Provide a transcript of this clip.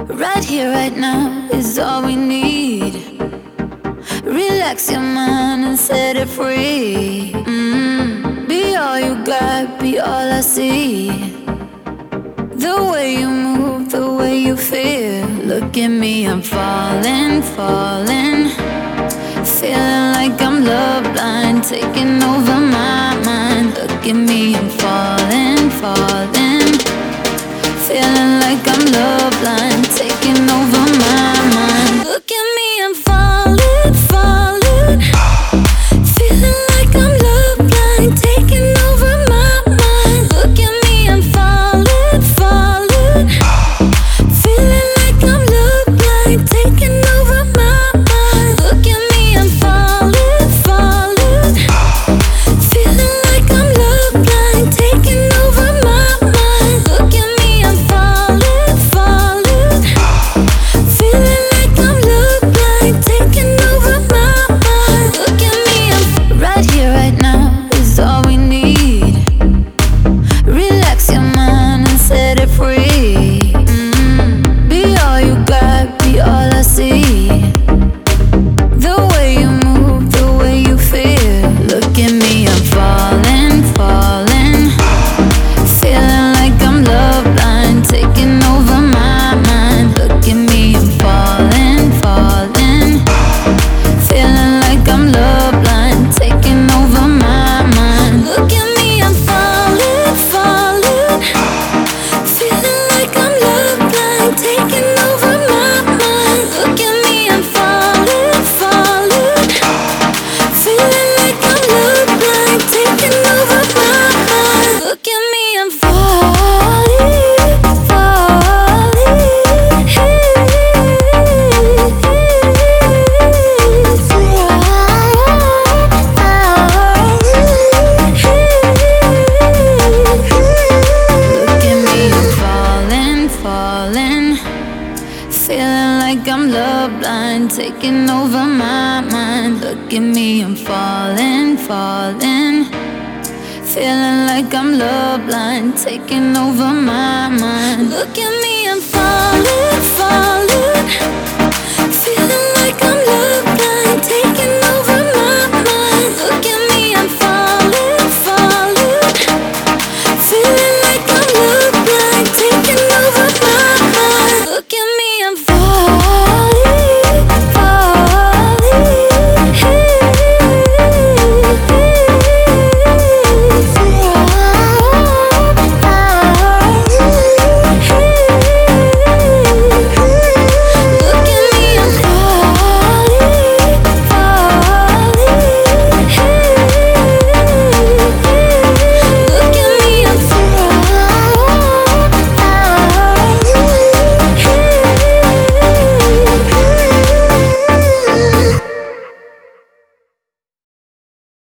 Right here, right now is all we need. Relax your mind and set it free. Be all you got, be all I see. The way you move, the way you feel. Look at me, I'm falling, falling. Feeling like I'm love blind, taking over my mind. Look at me, I'm falling, falling. Feeling like I'm love blind, taking over my mind. Look at me, I'm falling, falling. Feeling like I'm love blind, taking over my mind. Look at me, I'm falling, falling. Feeling like I'm love blind, taking over my mind. Look at me, I'm falling, falling. Feeling like I'm love blind, taking over my mind. Look at me, I'm falling, falling. Feeling like I'm love blind, taking over my mind. Look at me, I'm right here, right now is all we need. Relax your mind and set it free. Be all you got, be all I see. The way you move, the way you feel. Look at me, I'm falling, falling. Feeling like I'm love blind, taking over my mind. Look at me, I'm falling, falling. Feeling like I'm love blind, taking over my mind. Look at me, I'm falling, falling. Feeling like I'm love blind, taking over my mind. Look at me, I'm falling, falling. Feeling like I'm love blind, taking over my mind. Look at me, I'm falling, falling. Look at me, I'm falling, falling. Feeling like I'm love blind, taking over my mind. Look at me, I'm falling, falling. Feeling like I'm love blind, taking over my mind. Look at me,